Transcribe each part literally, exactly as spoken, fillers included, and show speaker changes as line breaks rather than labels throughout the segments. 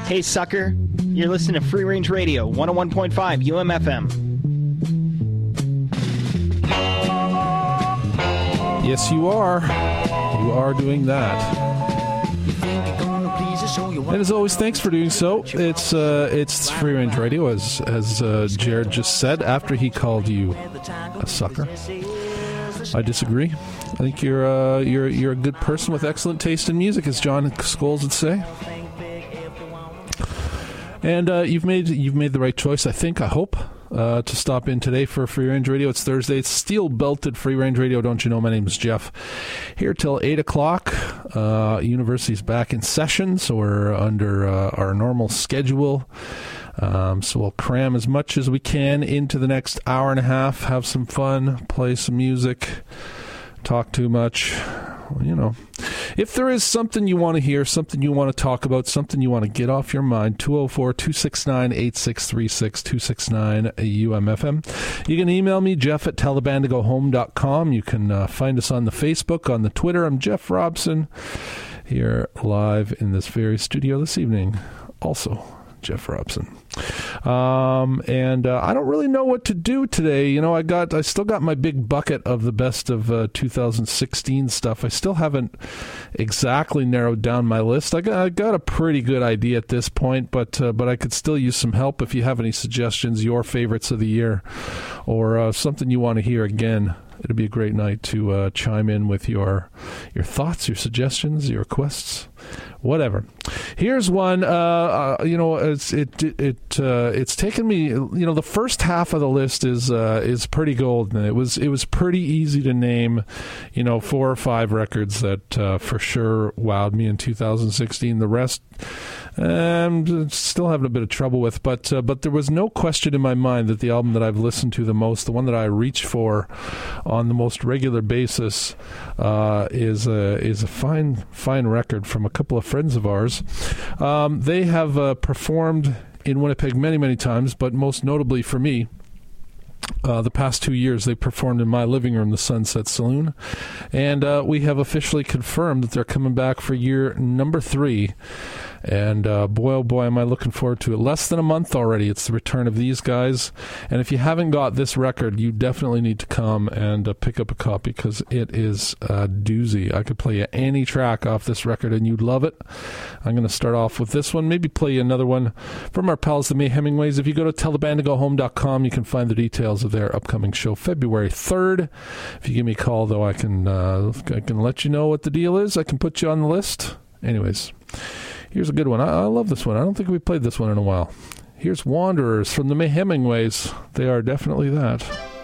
Hey, sucker. You're listening to Free Range Radio, one oh one point five U M F M.
Yes, you are. You are doing that. And as always, thanks for doing so. It's uh, it's Free Range Radio, as as uh, Jared just said after he called you a sucker. I disagree. I think you're uh, you're you're a good person with excellent taste in music, as John Scholes would say. And uh, you've made you've made the right choice, I think. I hope. Uh, to stop in today for Free Range Radio. It's Thursday. It's steel-belted Free Range Radio. Don't you know? My name is Jeff. Here till eight o'clock. Uh, university's back in session, so we're under uh, our normal schedule. Um, so we'll cram as much as we can into the next hour and a half, have some fun, play some music, talk too much. You know, if there is something you want to hear, something you want to talk about, something you want to get off your mind, two oh four, two six nine, eight six three six, two six nine U M F M. You can email me, Jeff at telebandagohome dot com. You can uh, find us on the Facebook, on the Twitter. I'm Jeff Robson, here live in this very studio this evening. Also, Jeff Robson. Um, and uh, I don't really know what to do today. You know, I got, I still got my big bucket of the best of uh, two thousand sixteen stuff. I still haven't exactly narrowed down my list. I got, I got a pretty good idea at this point, but uh, but I could still use some help if you have any suggestions, your favorites of the year, or uh, something you want to hear again. It'd be a great night to uh, chime in with your your thoughts, your suggestions, your requests, whatever. Here's one. Uh, uh, you know, it's it it uh, it's taken me. You know, the first half of the list is uh, is pretty golden. It was it was pretty easy to name. You know, four or five records that uh, for sure wowed me in two thousand sixteen. The rest, I'm still having a bit of trouble with. But uh, but there was no question in my mind that the album that I've listened to the most, the one that I reach for on the most regular basis, uh, is a is a fine fine record from a couple of friends of ours. Um, they have uh, performed in Winnipeg many many times, but most notably for me, Uh, the past two years, they performed in my living room, the Sunset Saloon, and uh, we have officially confirmed that they're coming back for year number three. And uh, boy, oh boy, am I looking forward to it. Less than a month already. It's the return of these guys. And if you haven't got this record, you definitely need to come and uh, pick up a copy, because it is a doozy. I could play you any track off this record and you'd love it. I'm going to start off with this one, maybe play you another one from our pals, the May Hemingways. If you go to telebandagohome dot com, you can find the details of their upcoming show, February third. If you give me a call, though, I can, uh, I can let you know what the deal is. I can put you on the list. Anyways, here's a good one. I, I love this one. I don't think we played this one in a while. Here's Wanderers from the May Hemingways. They are definitely that.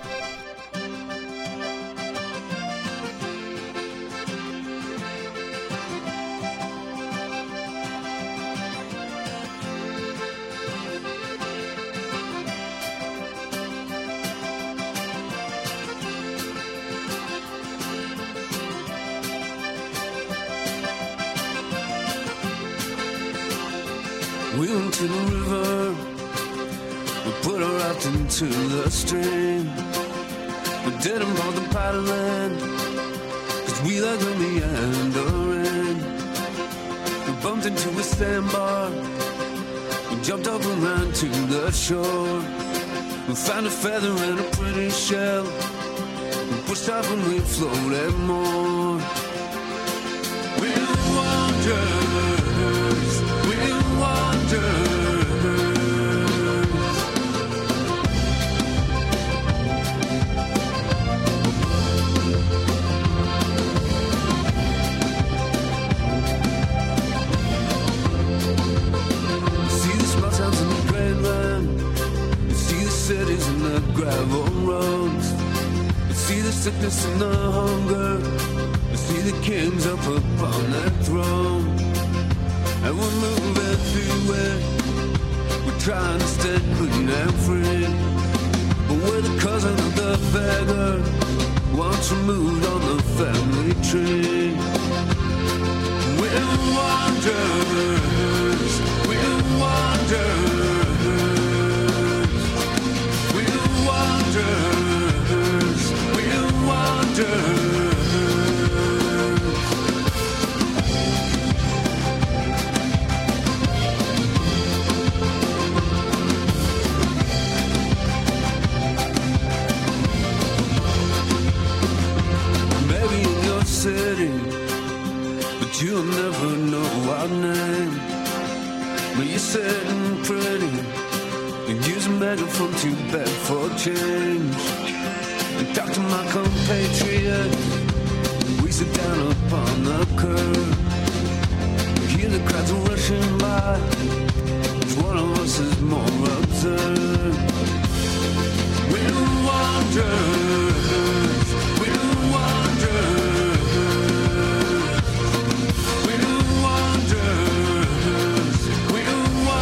We went to the river, we put our raft into the stream. We didn't bother paddling, cause we like the meandering. We bumped into a sandbar, we jumped up and ran to the shore. We found a feather and a pretty shell, we pushed off and we floated more. We'll wander, we'll wander. Cities and the gravel roads, I see the sickness and the hunger, I see the kings up upon their throne, and we're moving through it, we're trying to stay clean and free, but we're the cousin of the beggar, once removed on the family tree. We're wanderers, we're wanderers, wanderers, we'll wander. but you're sitting pretty and use a megaphone to beg for change. And talk to my compatriots, we sit down upon the curb. We hear the crowds rushing by, each one of us is more absurd. We're wanderers, we're wanderers, we're wanderers, we're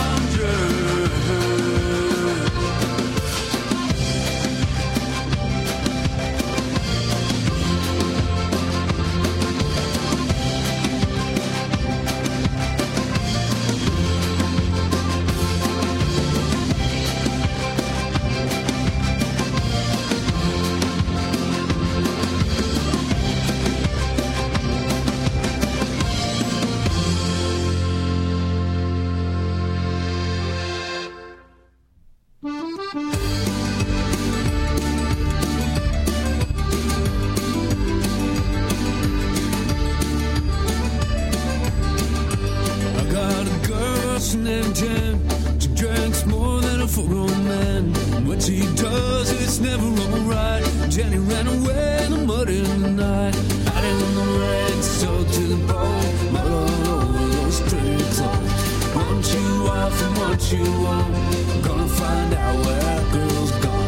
named Jen. She drinks more than a full-grown man. And what she does, it's never alright. Jenny ran away in the mud in the night, hiding in the rain, soaked to the bone, mud all over those pretty clothes. Want you off and want you on, gonna find out where that girl's gone.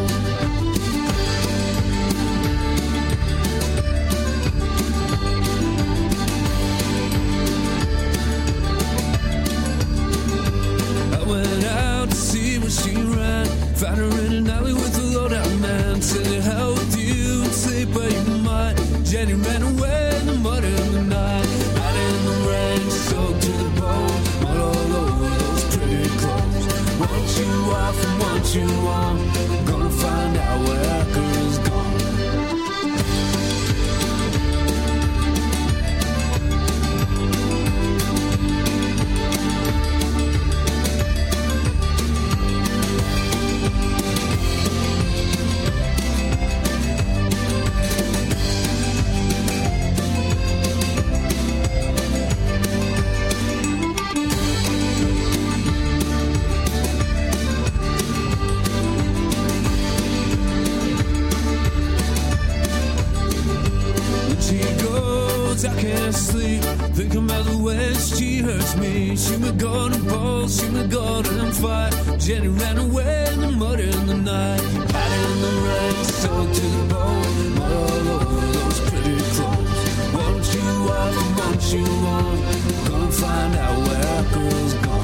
Went out to see where she ran, found her in an alley with a low-down man. Said to hell with you and sleep where you might. Jenny ran away in the mud in the night, hiding in the rain, soaked to the bone, mud all over those pretty clothes. Want you off and want you on, gonna find out where that girl's gone. I can't sleep, thinking about the way she hurts me. She would go to bowl, she would go to fight. Jenny ran away in the mud in the night, hiding in the rain, soaked to the bone, mud all over those pretty clothes. Want you off and want you on, gonna find out where that girl's gone.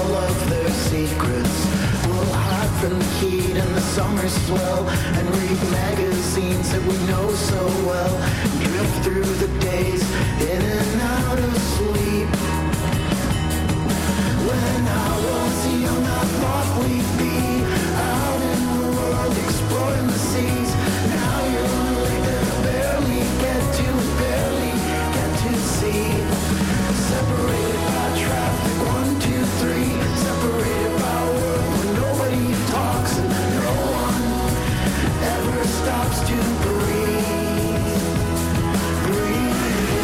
Summer swell and read magazines that we know so well, drift through the days in and out of sleep. When I was young, I thought we'd be out in the world exploring the seas. Now you're on a lake that I barely get to, barely get to see. Separated by traffic, one, two, three. Separated by a world where nobody talks and no one ever stops to breathe. Breathe.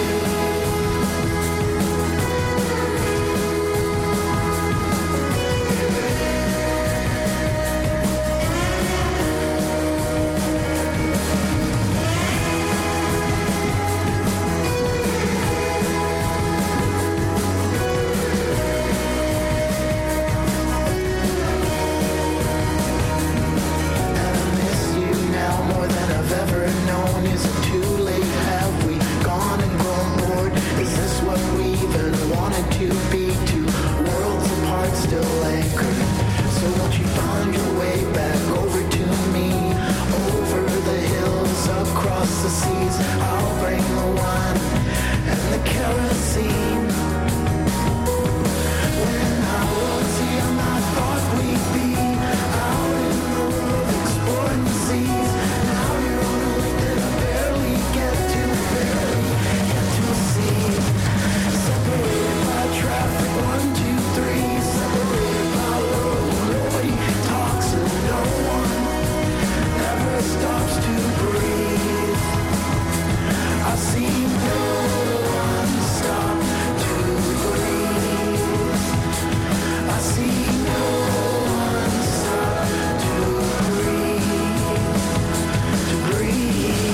Is it too late? Have we gone and grown bored? Is this what we even wanted to be? Two worlds apart, still anchored. So won't you find your way back over to me? Over the hills, across the seas, I'll bring the wine and the kerosene. When I was young, I thought we'd be out in the world exploring the seas. Now you're on a lake that I barely get to, barely get to see. Separated by traffic, one, two, three. Separated by a world where nobody talks and no one ever stops to breathe. I see no one stop to breathe. I see no one stop to breathe, to breathe.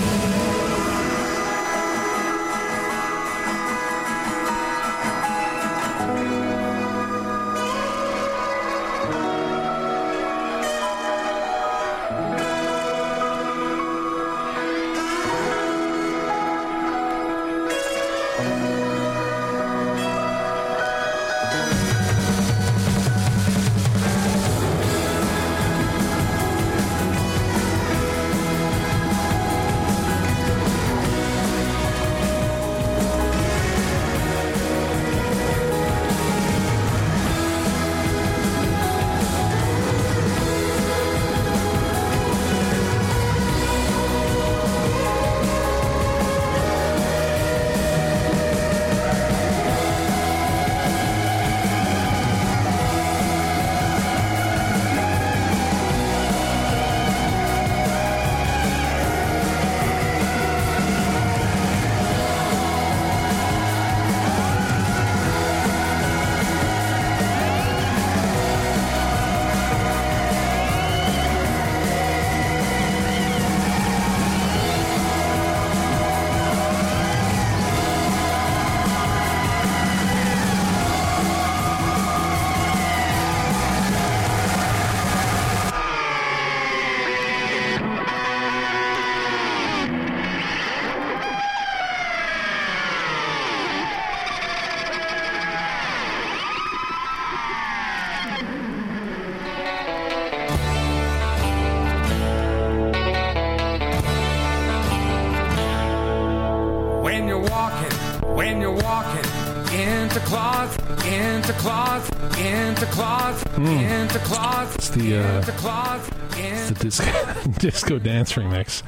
When you're walking, when you're walking into closet, into closet, into closet, into closet,
It's the, uh,
into closet,
it's the disco, disco dance remix.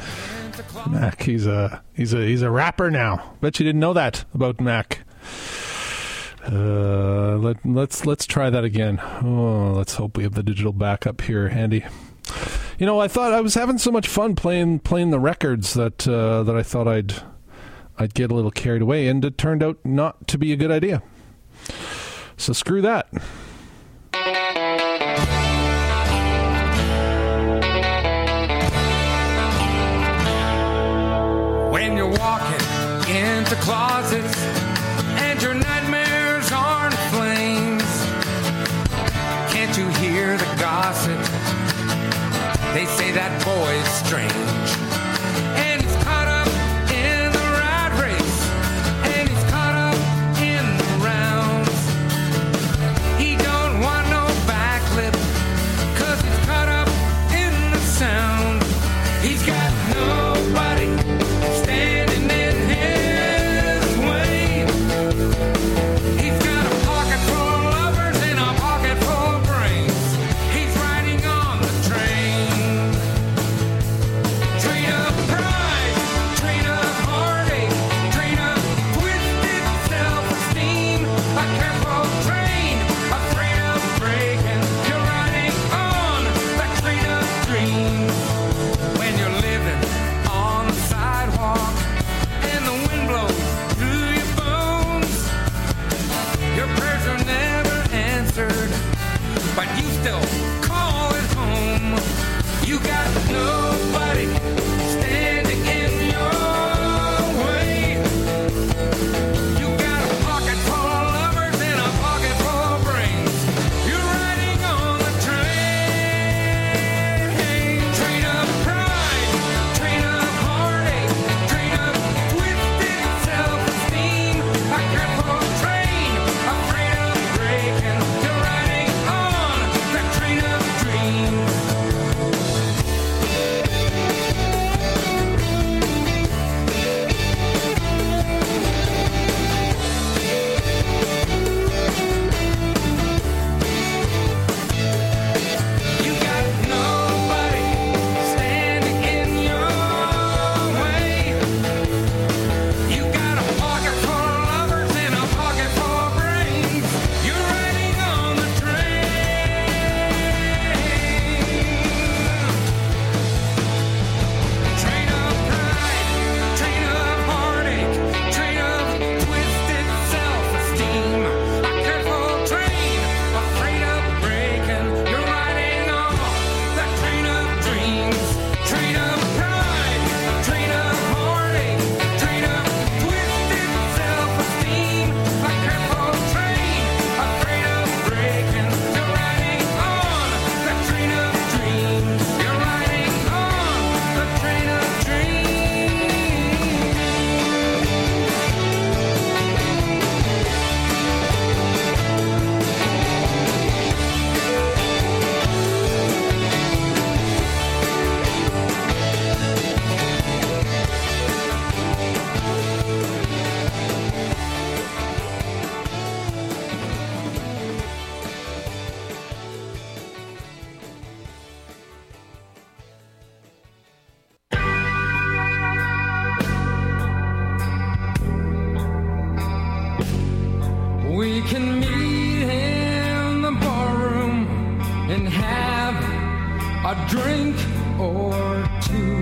Mac, he's a he's a he's a rapper now. Bet you didn't know that about Mac. Uh, let let's let's try that again. Oh, let's hope we have the digital backup here handy. You know, I thought I was having so much fun playing playing the records that uh, that I thought I'd I'd get a little carried away, and it turned out not to be a good idea. So screw that.
when you're walking into closets and your nightmares aren't flames. Can't you hear the gossip? They say that boy's strange, and he's caught up in the rat race, and he's caught up in the rounds. He don't want no backlip, cause he's caught up in the sound. He's got drink or two.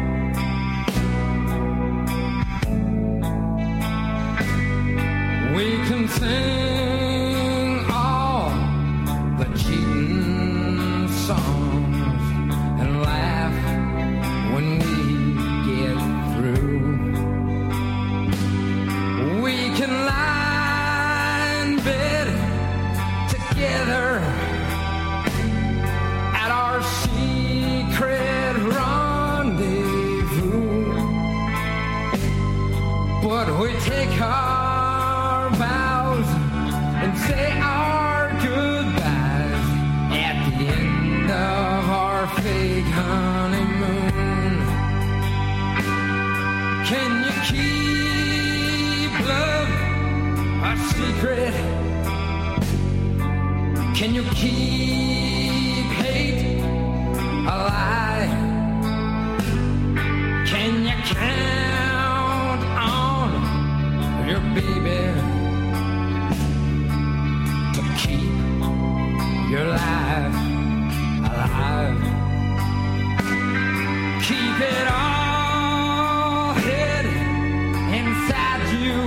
We can sing all the cheating songs and laugh when we get through. We can lie in bed together at our secret rendezvous, but we take our vows and say our goodbyes at the end of our fake honeymoon. Can you keep love a secret? Can you keep hate alive? Can you count on your baby to keep your life alive? Keep it all hid inside you.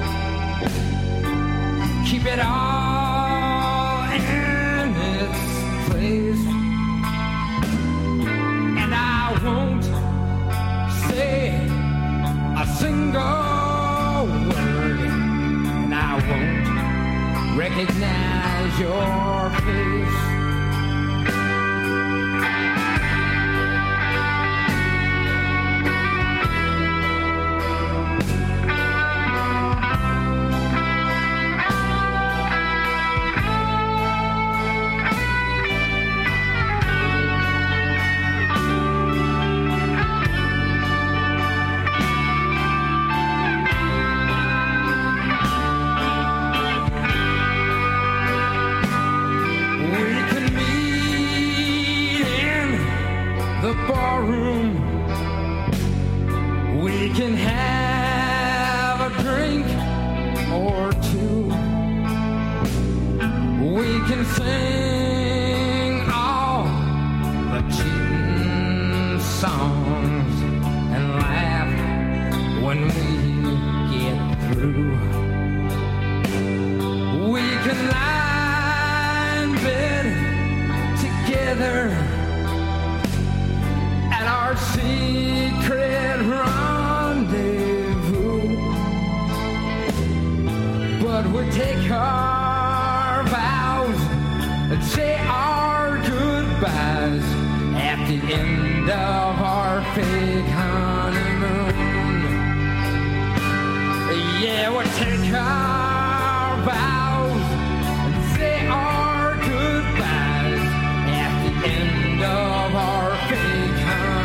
Keep it all in its place. And I won't say a single word, and I won't recognize your face. Barroom, we can have a drink or two. We can sing all the cheating songs and laugh when we get through. We can lie in bed together at our secret rendezvous, but we'll take our vows and say our goodbyes at the end of our fake honeymoon. Yeah, we'll take our vows and say our goodbyes at the end of our fake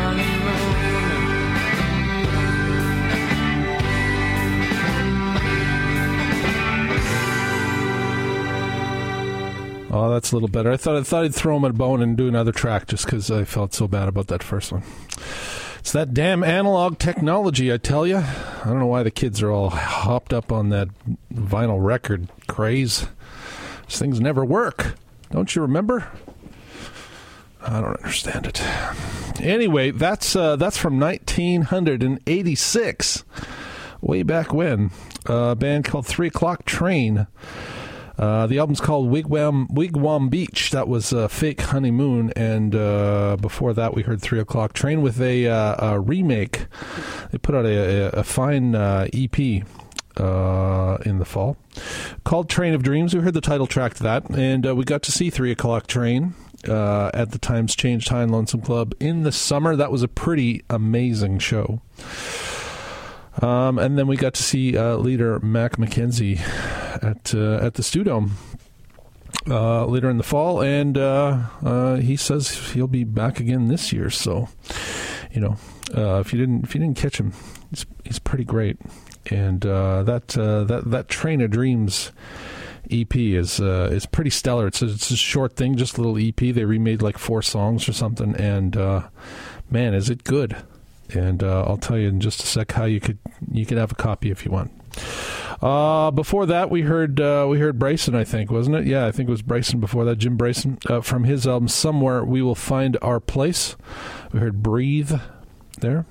Oh, that's a little better. I thought I thought I'd throw him a bone and do another track just because I felt so bad about that first one. It's that damn analog technology, I tell you. I don't know why the kids are all hopped up on that vinyl record craze. These things never work. Don't you remember? I don't understand it. Anyway, that's uh, that's from nineteen eighty-six, way back when. Uh, a band called Three O'Clock Train. Uh, the album's called Wigwam Wigwam Beach. That was uh, Fake Honeymoon, and uh, before that we heard Three O'Clock Train with a, uh, a remake. They put out a, a, a fine uh, E P uh, in the fall called Train of Dreams. We heard the title track to that, and uh, we got to see Three O'Clock Train uh, at the Times Change High and Lonesome Club in the summer. That was a pretty amazing show. Um, and then we got to see uh, leader Mac McKenzie at uh, at the Stewdome uh, later in the fall, and uh, uh, he says he'll be back again this year. So, you know, uh, if you didn't if you didn't catch him, he's he's pretty great. And uh, that uh, that that Train of Dreams E P is uh, is pretty stellar. It's a, it's a short thing, just a little E P. They remade like four songs or something, and uh, man, is it good! And uh, I'll tell you in just a sec how you could you could have a copy if you want. Uh, before that, we heard uh, we heard Bryson, I think, wasn't it? Yeah, I think it was Bryson before that. Jim Bryson uh, from his album "Somewhere We Will Find Our Place." We heard "Breathe" there.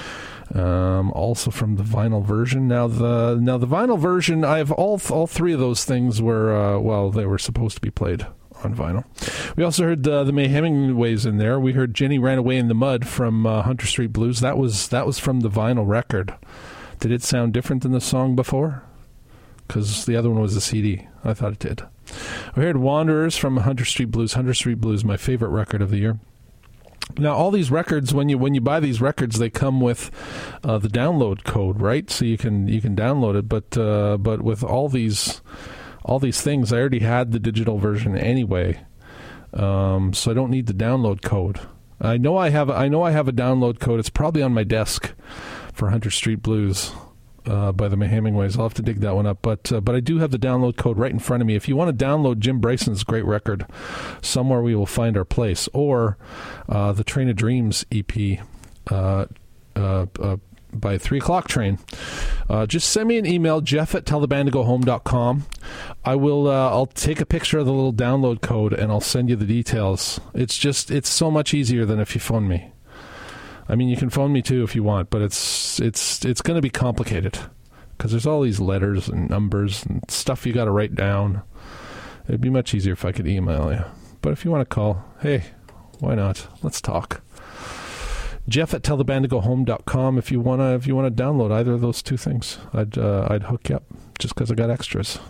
Um, also from the vinyl version. Now the now the vinyl version, I have all all three of those things were uh, well, they were supposed to be played on vinyl. We also heard uh, the May Hemingways in there. We heard "Jenny Ran Away in the Mud" from uh, Hunter Street Blues. That was that was from the vinyl record. Did it sound different than the song before? Because the other one was a C D. I thought it did. We heard "Wanderers" from Hunter Street Blues. Hunter Street Blues, my favorite record of the year. Now, all these records, when you when you buy these records, they come with uh, the download code, right? So you can you can download it. But uh, but with all these all these things, I already had the digital version anyway, um, so I don't need the download code. I know I have I know I have a download code. It's probably on my desk for Hunter Street Blues uh, by the May Hemingways. I'll have to dig that one up. But uh, but I do have the download code right in front of me. If you want to download Jim Bryson's great record, "Somewhere We Will Find Our Place," or uh, the Train of Dreams E P uh, uh, uh, by Three O'Clock Train, uh, just send me an email, Jeff at tell the band to go home dot com. I will. Uh, I'll take a picture of the little download code and I'll send you the details. It's just it's so much easier than if you phone me. I mean, you can phone me too if you want, but it's it's it's going to be complicated because there's all these letters and numbers and stuff you got to write down. It'd be much easier if I could email you. But if you want to call, hey, why not? Let's talk. Jeff at tell the band to go home dot com. If you wanna if you wanna download either of those two things, I'd uh, I'd hook you up just because I got extras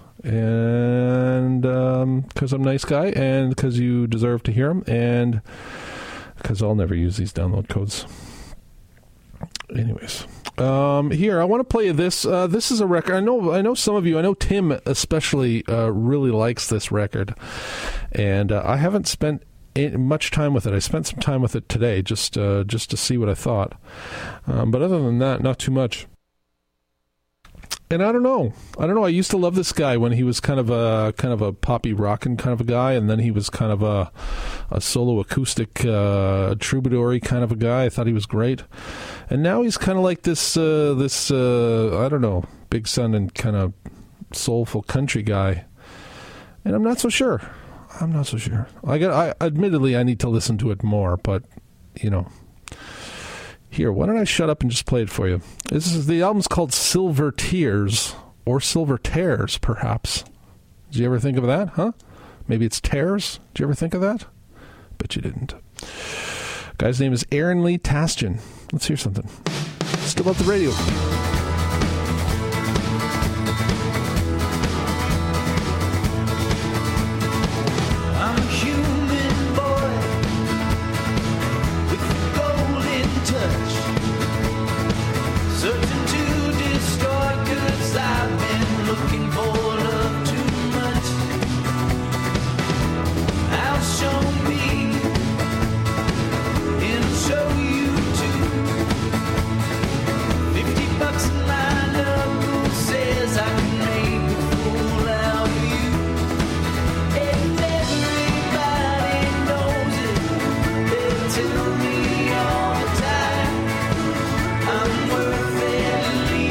and because um, I'm a nice guy and because you deserve to hear them and because I'll never use these download codes. Anyways, um, here I want to play you this. Uh, this is a record. I know. I know some of you. I know Tim especially uh, really likes this record, and uh, I haven't spent much time with it. I spent some time with it today, just uh, just to see what I thought. Um, but other than that, not too much. And I don't know. I don't know. I used to love this guy when he was kind of a kind of a poppy rockin' kind of a guy, and then he was kind of a a solo acoustic uh, troubadour-y kind of a guy. I thought he was great, and now he's kind of like this uh, this uh, I don't know, big son and kind of soulful country guy. And I'm not so sure. I'm not so sure. I got. I admittedly I need to listen to it more, but you know. Here, why don't I shut up and just play it for you? This is the album's called Silver Tears, or Silver Tears, perhaps. Did you ever think of that, huh? Maybe it's Tears? Did you ever think of that? Bet you didn't. Guy's name is Aaron Lee Tasjan. Let's hear something. Still about the radio.
Tell me all the time I'm worth at least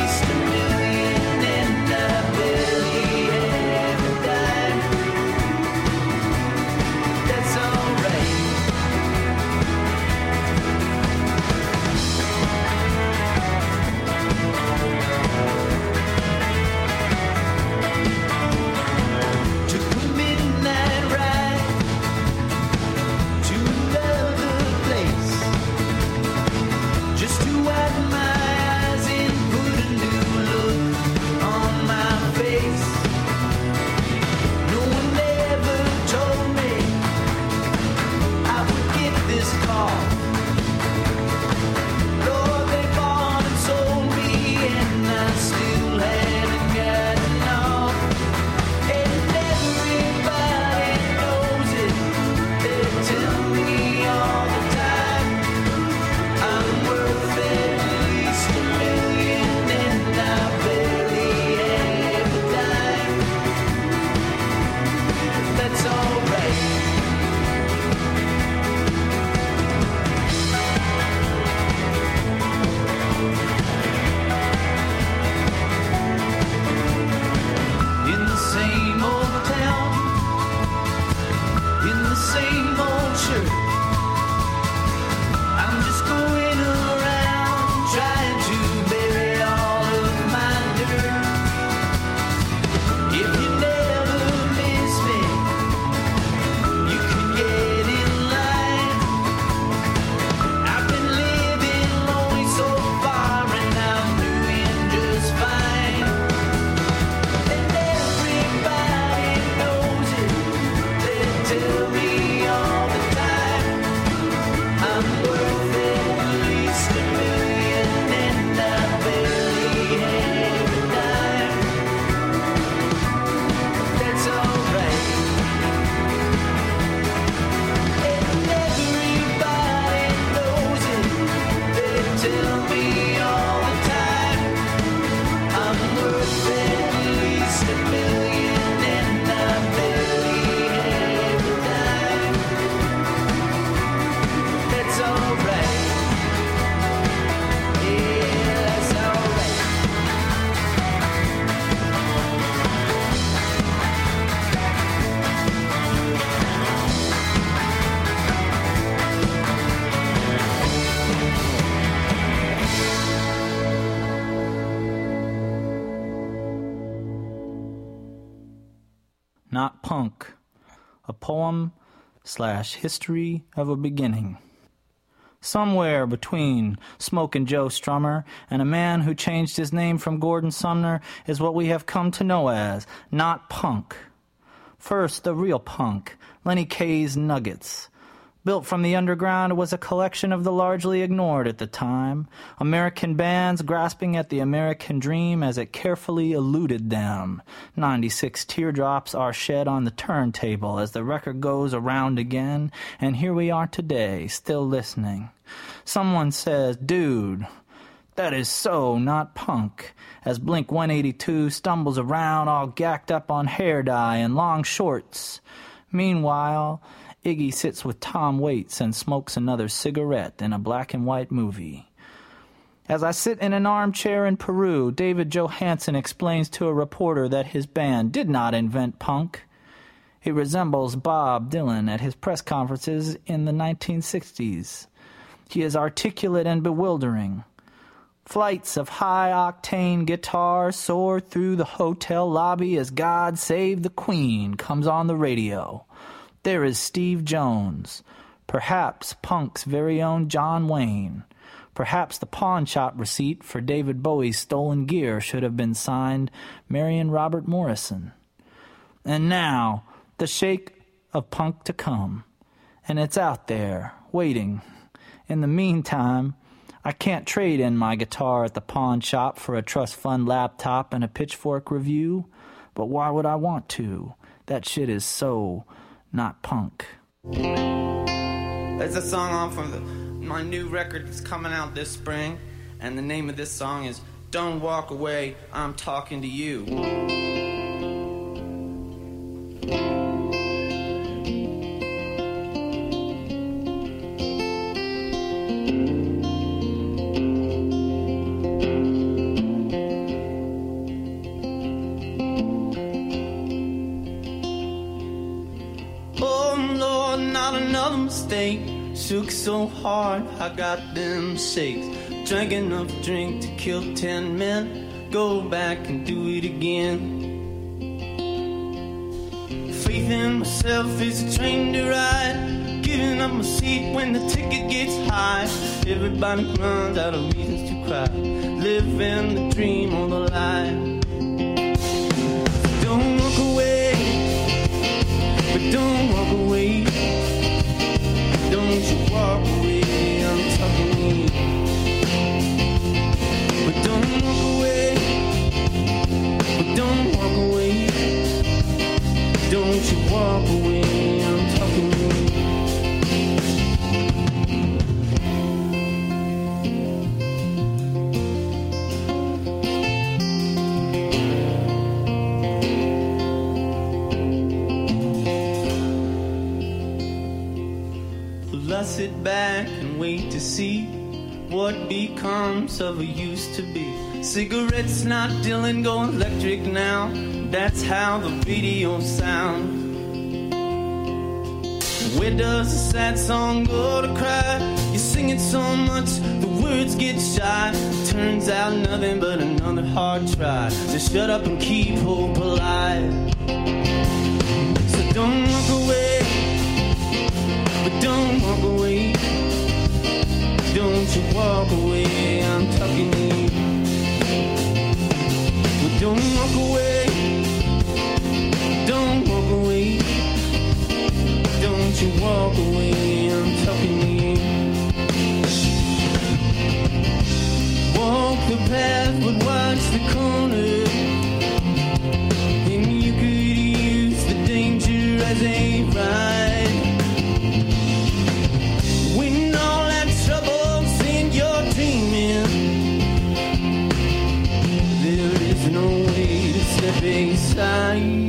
Not Punk, a poem slash history of a beginning. Somewhere between Smokin' Joe Strummer and a man who changed his name from Gordon Sumner is what we have come to know as Not Punk. First, the real punk, Lenny Kaye's Nuggets. Built from the underground, it was a collection of the largely ignored at the time. American bands grasping at the American dream as it carefully eluded them. ninety-six teardrops are shed on the turntable as the record goes around again, and here we are today, still listening. Someone says, dude, that is so not punk, as Blink one eighty-two stumbles around all gacked up on hair dye and long shorts. Meanwhile, Iggy sits with Tom Waits and smokes another cigarette in a black and white movie. As I sit in an armchair in Peru, David Johansen explains to a reporter that his band did not invent punk. It resembles Bob Dylan at his press conferences in the nineteen sixties. He is articulate and bewildering. Flights of high-octane guitar soar through the hotel lobby as God Save the Queen comes on the radio. There is Steve Jones, perhaps punk's very own John Wayne. Perhaps the pawn shop receipt for David Bowie's stolen gear should have been signed Marion Robert Morrison. And now, the shake of punk to come. And it's out there, waiting. In the meantime, I can't trade in my guitar at the pawn shop for a trust fund laptop and a Pitchfork review. But why would I want to? That shit is so not punk.
There's a song off of the, my new record that's coming out this spring, and the name of this song is Don't Walk Away, I'm Talking to You. Shook so hard, I got them shakes. Drank enough drink to kill ten men. Go back and do it again. Faith in myself is a train to ride. Giving up my seat when the ticket gets high. Everybody runs out of reasons to cry. Living the dream on the line. Don't walk away, but don't walk away. Don't you walk away, I'm talking to you. But don't walk away, but don't walk away. Don't you walk away, I'm talking to you. I sit back and wait to see what becomes of a used to be. Cigarettes not Dylan, go electric now. That's how the video sounds. Where does the sad song go to cry? You sing it so much, the words get shy. Turns out nothing but another hard try to shut up and keep hope alive. So don't walk away, but don't walk away. Don't you walk away, I'm talking to you. But don't walk away, don't walk away. Don't you walk away, I'm talking to you. Walk the path, but watch the corner. And you could use the danger as a ride. When all that trouble's in your dreaming, there is no way to step aside.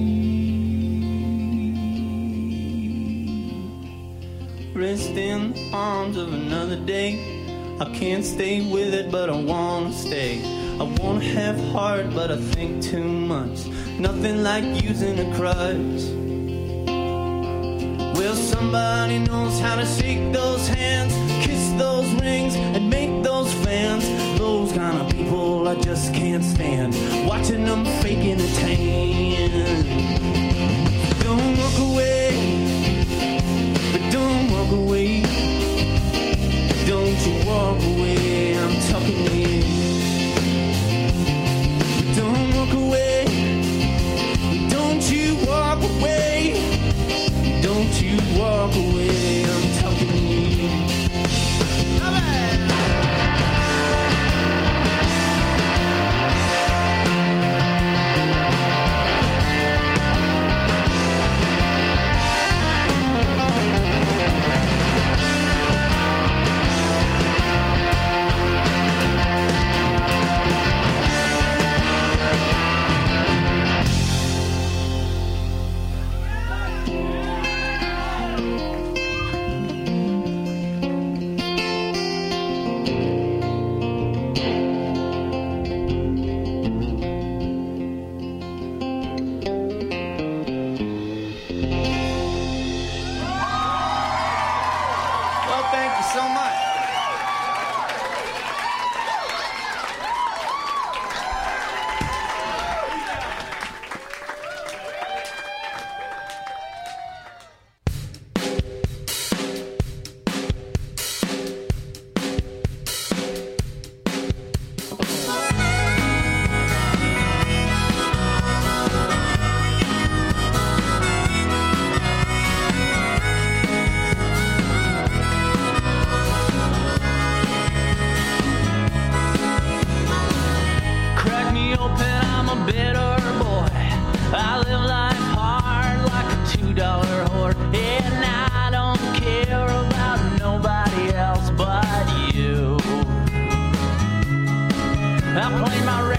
Rest in the arms of another day. I can't stay with it, but I wanna stay. I wanna have heart, but I think too much. Nothing like using a crutch. Well, somebody knows how to shake those hands, kiss those rings, and make those fans. Those kind of people I just can't stand, watching them faking a tan.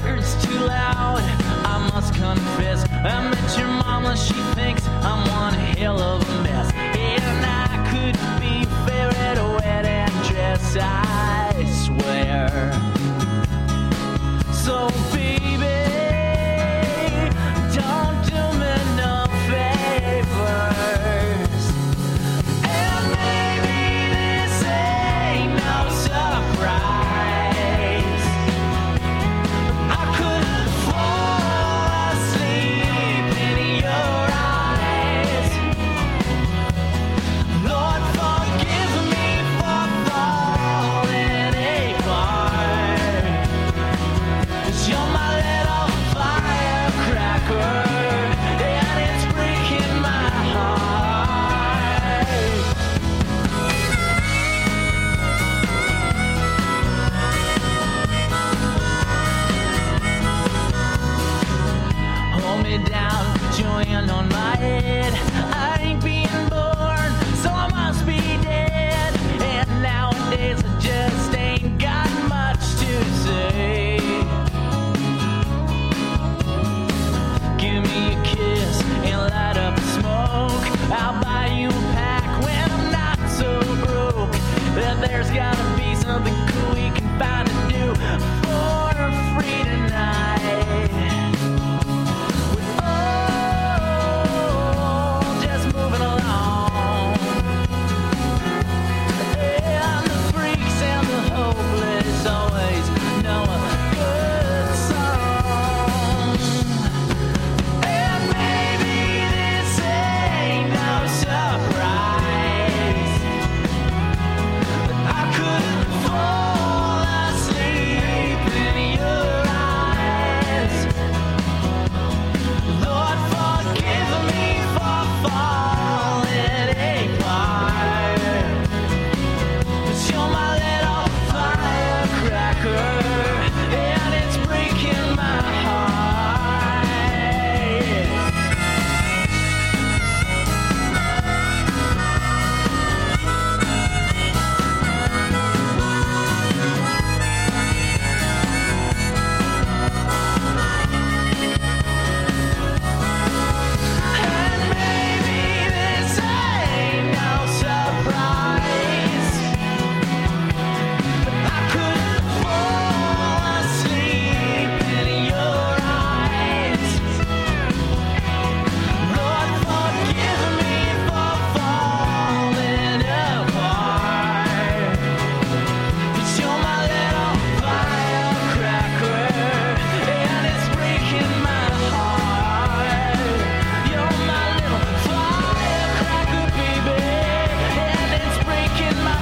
record's too loud. I must confess, I met your mama, she thinks I'm one hell of a mess. And I could be favorite wedding dress, I swear. So baby, don't do me no favors. And maybe this ain't no surprise. I couldn't fall asleep in your eyes. Lord, forgive me for falling apart. 'Cause you're my little firecracker, and it's breaking my heart. Hold me down, put your hand on my head. I ain't being born, so I must be dead. And nowadays I just ain't got much to say. Give me a kiss and light up the smoke. I'll buy you a pack when I'm not so broke. Then there's gotta be something cool we can find to do for free tonight. Oh, just moving along. And the freaks and the hopeless always know a good song. And maybe this ain't no surprise. I couldn't fall asleep in your eyes. Lord, forgive me for falling apart. 'Cause you're my little firecracker, and it's breaking my heart. And maybe this ain't no surprise. I couldn't fall asleep in your eyes. Lord, forgive me for falling apart. 'Cause you're my little firecracker, and it's breaking my heart. You're my little firecracker, baby, and it's breaking my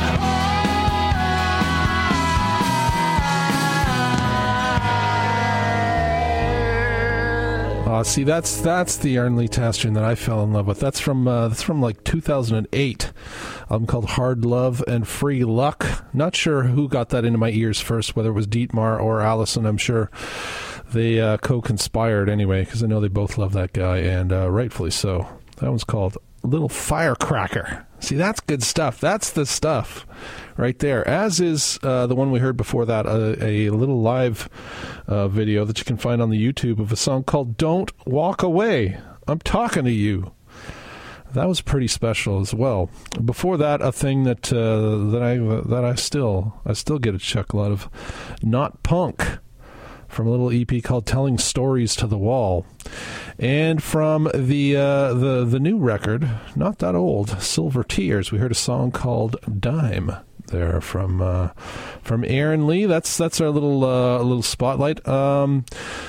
heart.
Uh, see, that's that's the Aaron Lee Tastrian that I fell in love with. That's from uh, that's from like two thousand eight. Album called Hard Love and Free Luck. Not sure who got that into my ears first, whether it was Dietmar or Allison. I'm sure they uh, co-conspired anyway, because I know they both love that guy, and uh, rightfully so. That one's called Little Firecracker. See, that's good stuff. That's the stuff right there. As is uh, the one we heard before that, uh, a little live uh, video that you can find on the YouTube of a song called Don't Walk Away. I'm talking to you. That was pretty special as well. Before that, a thing that uh, that I that I still I still get a chuckle out of, Not Punk, from a little E P called Telling Stories to the Wall. And from the uh, the the new record, not that old, Silver Tears, we heard a song called Dime there from uh, from Aaron Lee. That's that's our little uh, little spotlight. Um,